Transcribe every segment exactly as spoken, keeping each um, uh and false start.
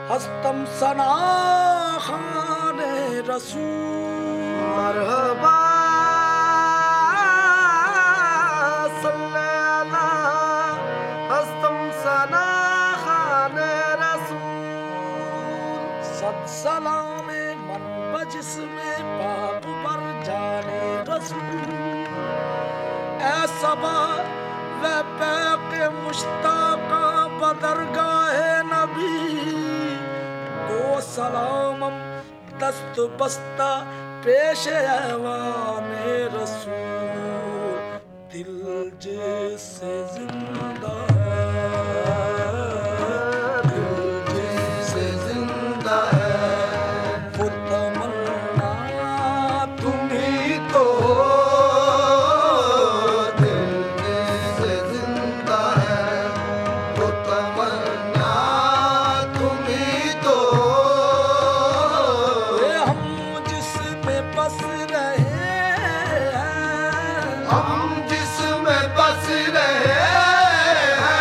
हस्तम सना खाने रसूल मरहबा सल्लल्लाहु हस्तम सना खाने रसूल सद सलाम मन बजिस में पाप पर जाने रसूल ऐ सबा व पैके मुश्ताका बदरगाहे नबी को सलामम दस्त बस्ता पेश ऐवाने रसूल दिल जैसे जिंदा है दिल जैसे जिंदा है वो तमन्ना तुम्ही तो दिल जैसे जिंदा है वो तमन्ना तुम्ही तो ये हम जिसमें बस रहे हैं हम जिसमें बस रहे हैं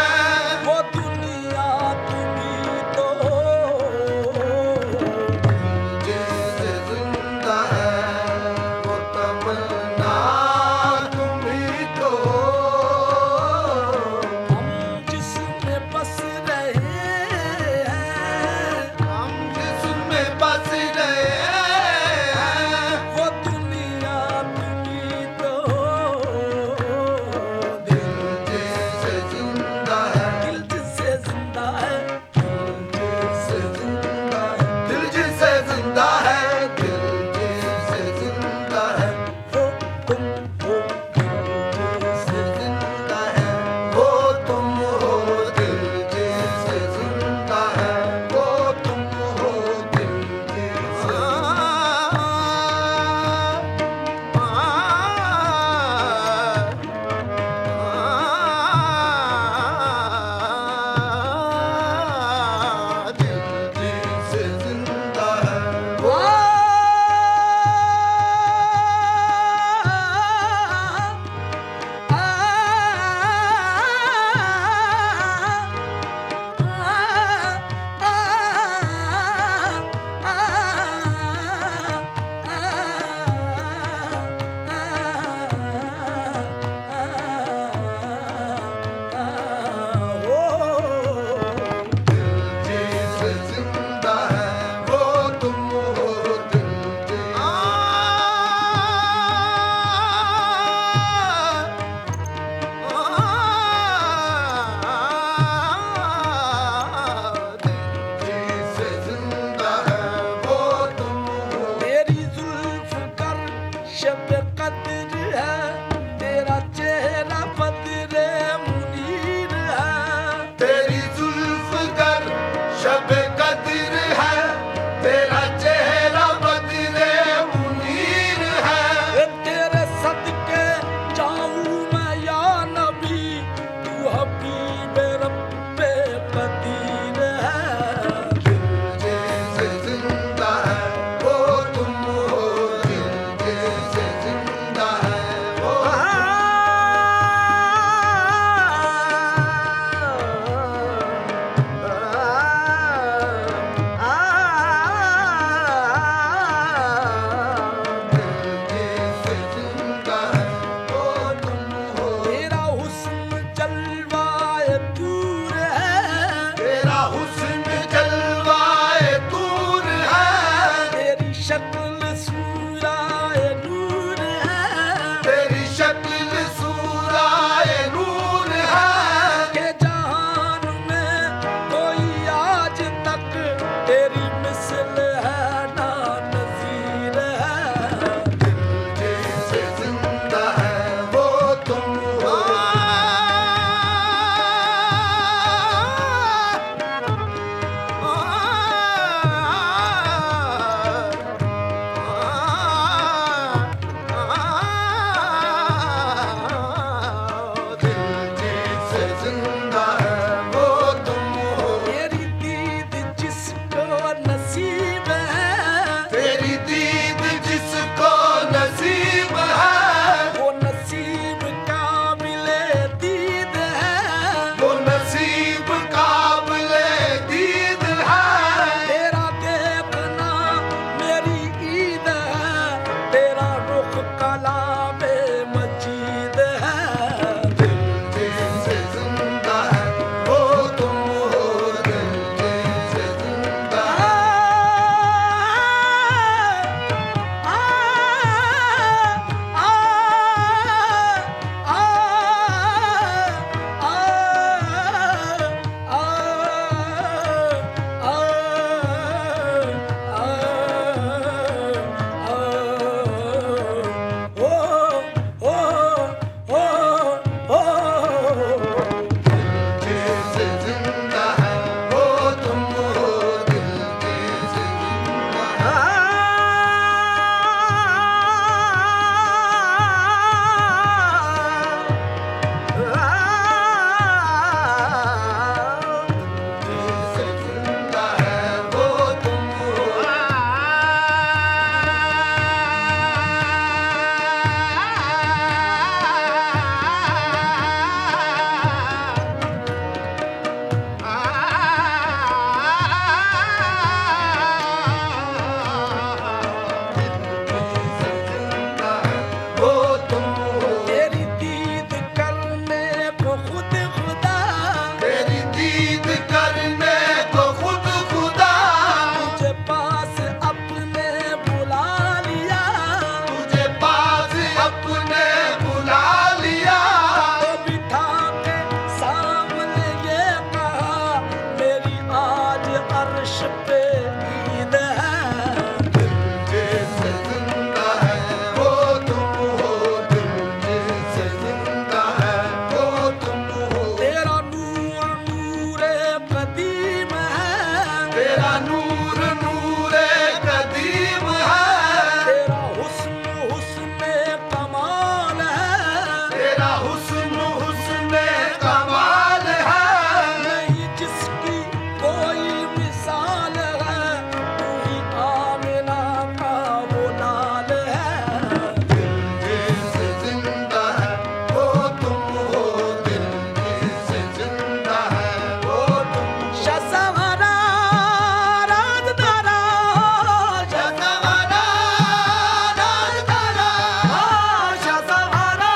अर्श पे ईद है। दिल जैसे जिंदा है वो तुम हो, दिल जैसे जिंदा है वो तुम हो। तेरा नूर नूरे कदीम है, तेरा नूर नूरे कदीम है, तेरा हुस्न हुस्ने कमाल है, तेरा हुस्न हुस्ने कमाल है। नहीं जिसकी कोई मिसाल है, तू ही आमिना का वो लाल है। दिल जैसे जिंदा है वो तुम हो, दिल जैसे जिंदा है वो तुम हो। शसवरा राजदारा, शसवरा राजदारा, शसवरा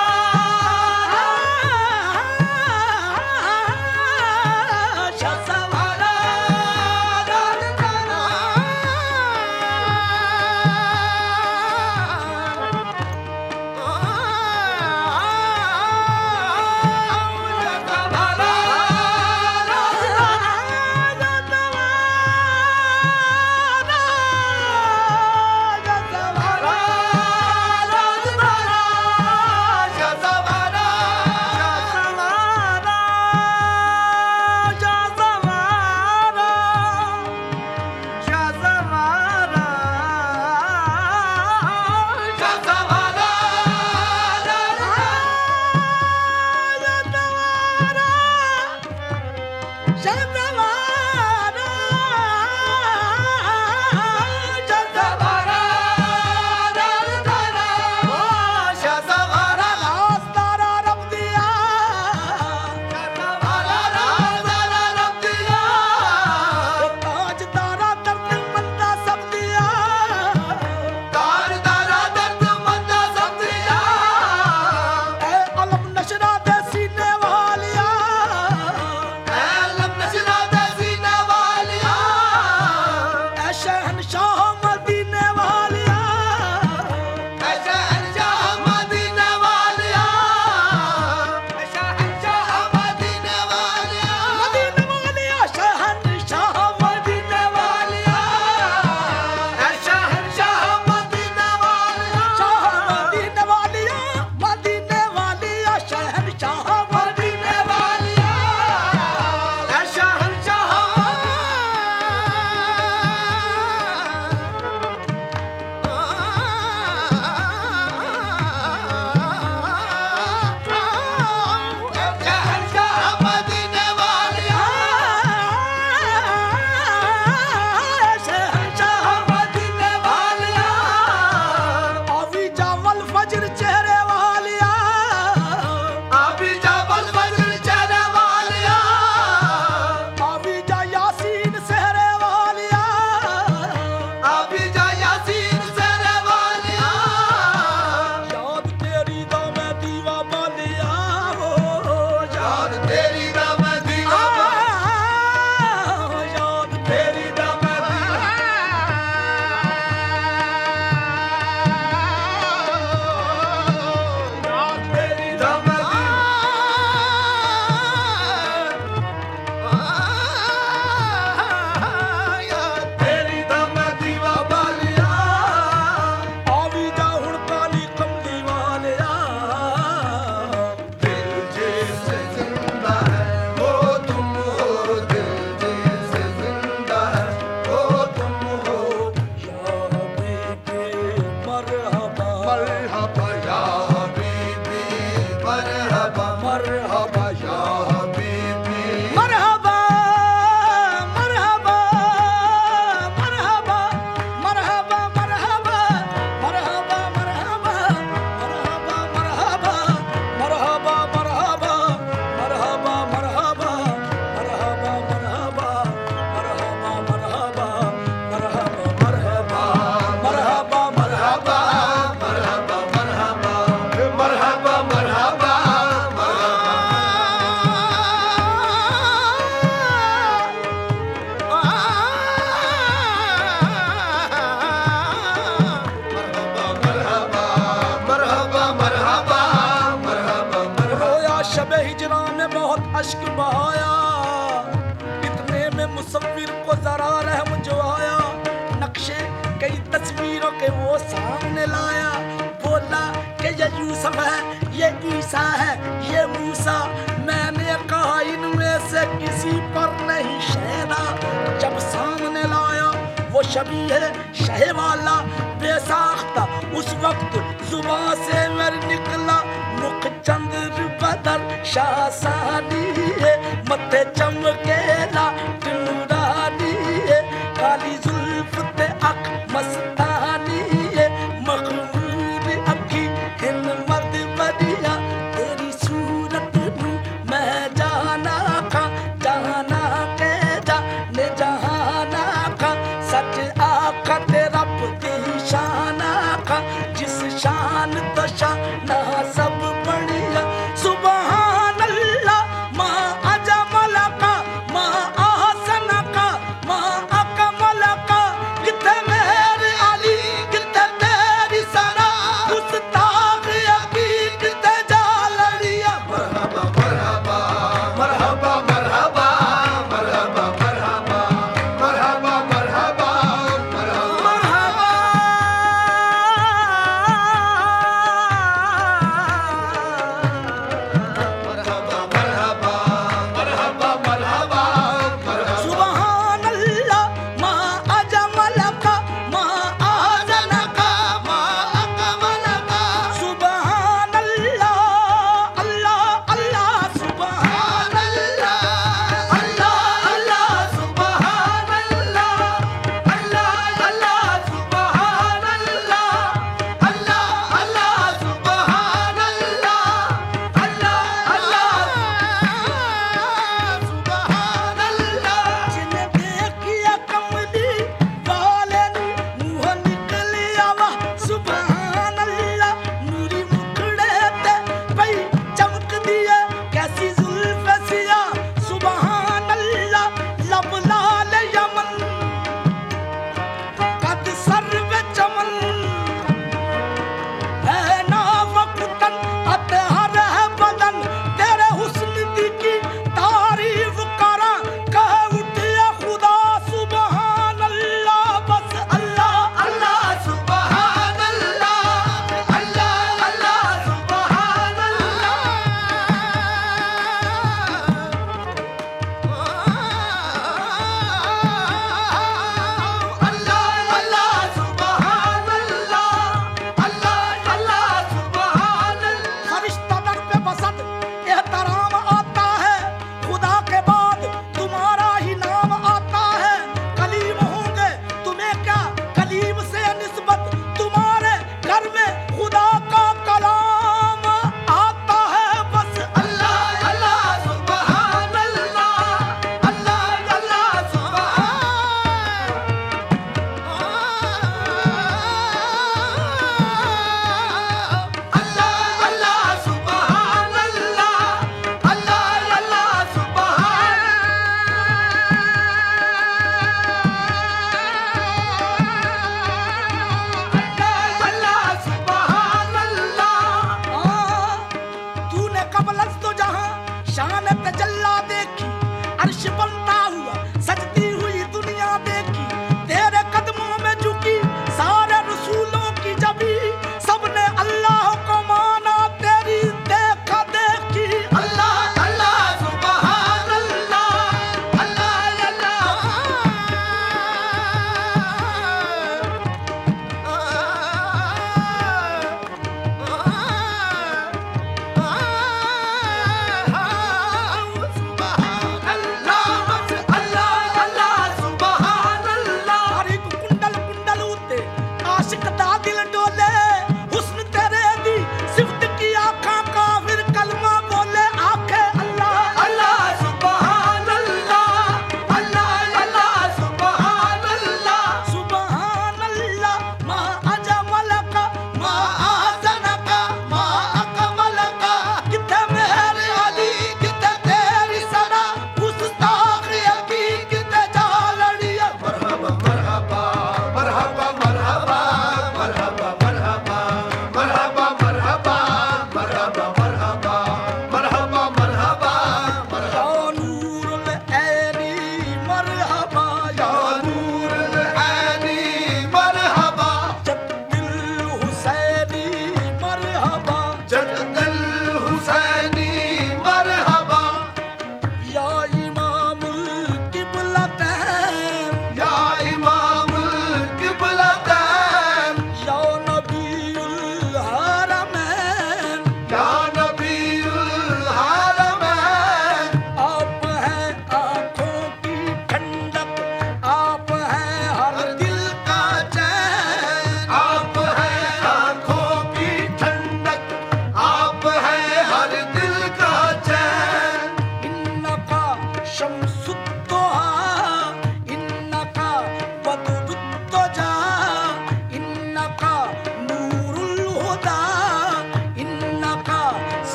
शसवरा मुसव्विर को जरा रहम जो आया, नक्शे कई तस्वीरों के वो सामने लाया। बोला कि ये यूसुफ है, ये ईसा है, ये मूसा। मैंने कहा इनमें से किसी पर नहीं शहरा। जब सामने लाया वो शबीह है शह वाला बेसाख्ता, उस वक्त जुबान से मेरे निकला मुख चंद्र बदर शाहसानी है। मथे चमकेला टिनुरानी है, काली जुल्फ ते अख मस्तानी है। मखमूर अखी हिंद मर्द बदिया, तेरी सूरत नू मैं जाना खा, जाना के जाने जहाना खा। सच आखा ते रब दी शान आखा, जिस शान तो शाना सब बढ़िया। सुबहान अल्लाह मा अजमल का मा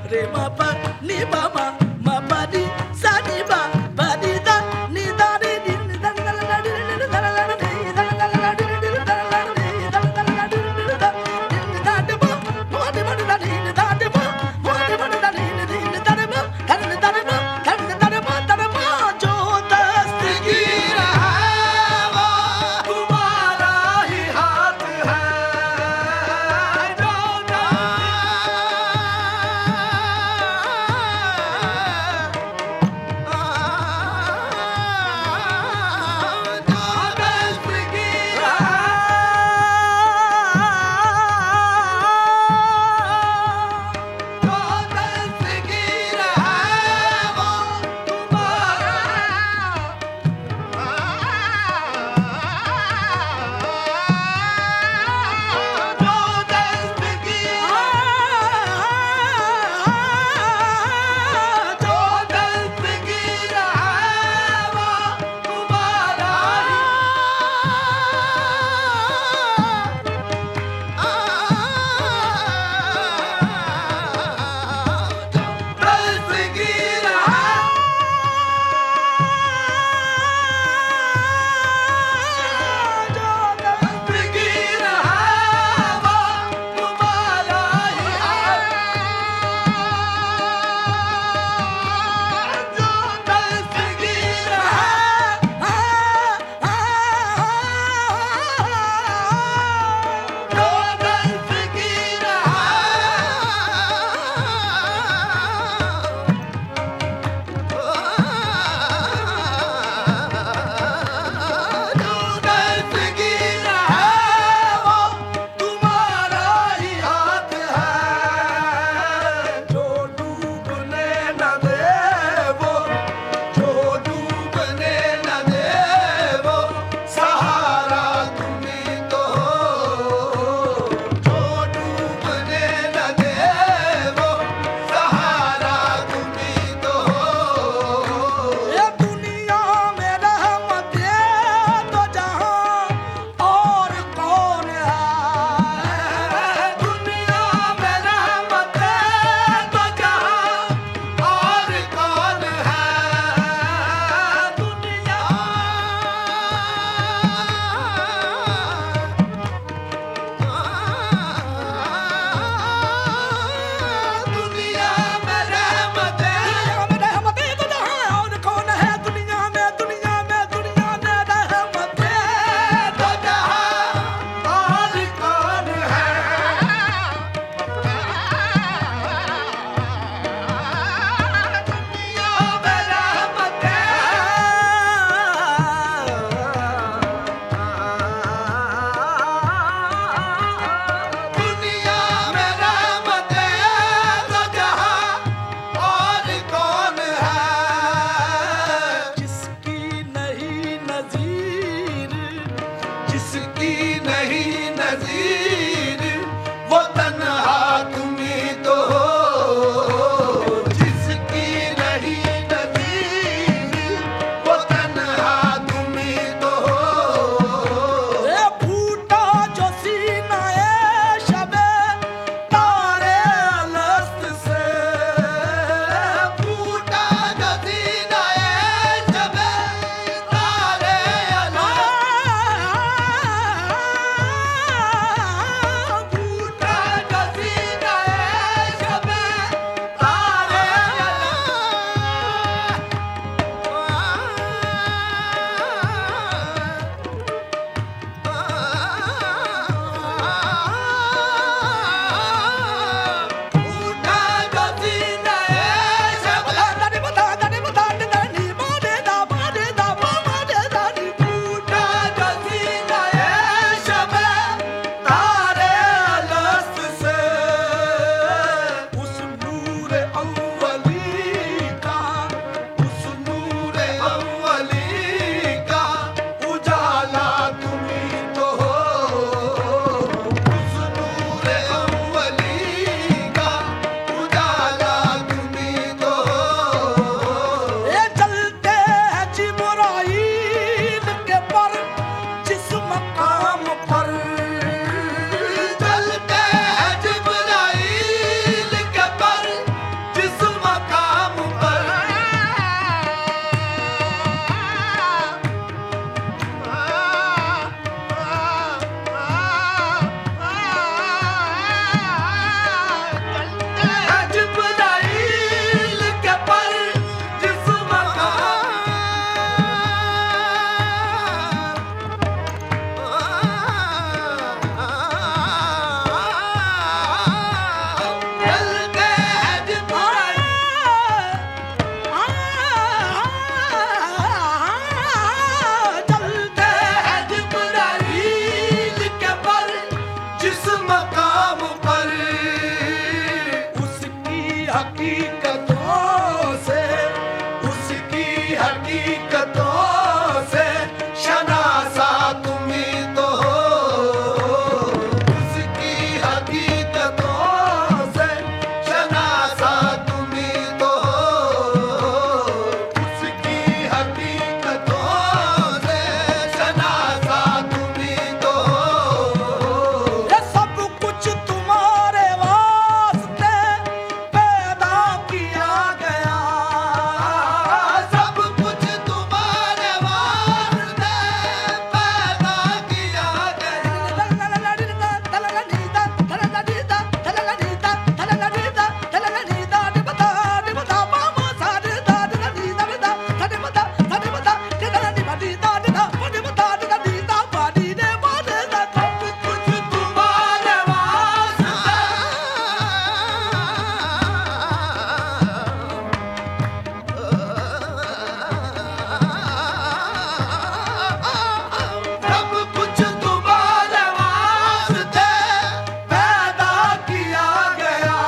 रे मा पा नी बा मा मा पा नी सा नी बा पा नी दा नी दा रे नी नी दा दा दा नी नी दा दा दा नी दा दा दा नी नी दा दा दा नी दा दा दा नी दा नी दा नी बा बा नी बा दा नी दा नी बा बा नी बा दा नी नी दा नी बा धा नी दा नी बा धा नी दा नी बा धा नी बा जो दस्तगीर है वो तुम्हारा ही हाथ है जो हकीकतों से, उसकी हकीकतों से शनासा तुम्ही तो हो, उसकी हकीकतों से शनासा तुम्ही तो हो, उसकी हकीकतों से शनासा तुम्ही तो हो। ये सब कुछ तुम्हारे वास्ते पैदा किया गया, सब कुछ तुम्हारे वास्ते पैदा किया गया। कुछ तुम्हारे वास्ते, सब कुछ तुम्हारे वास्ते पैदा किया गया।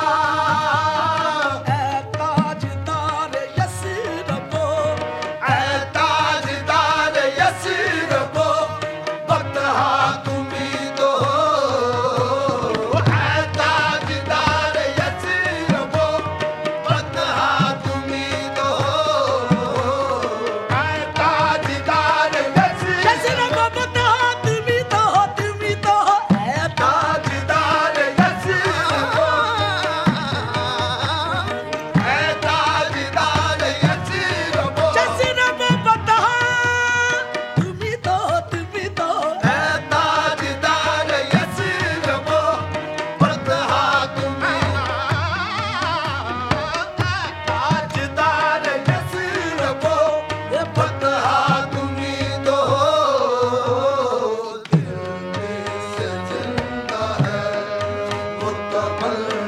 ताजदार यसरबो, ऐ ताजदार यसरबो, बतहा तुम्ही तो हो, ऐ ताजदार यसरबो, बतहा तुम्ही तो हो, ऐ ताजदार यसरबो, यसरबो बता तुम्ही तो हो, तुम्ही तो हो, ऐ ताजदार यसरबो, ऐ ताजदार यसरबो, यसरबो बता तुम्ही तो हो, तुम्ही तो हो, ऐ ताजदार यसरबो, बतहा तुम्ही, ताजदार यसरबो, बतहा तुम्ही तो हो। दिल में से जिंदा है मुतमल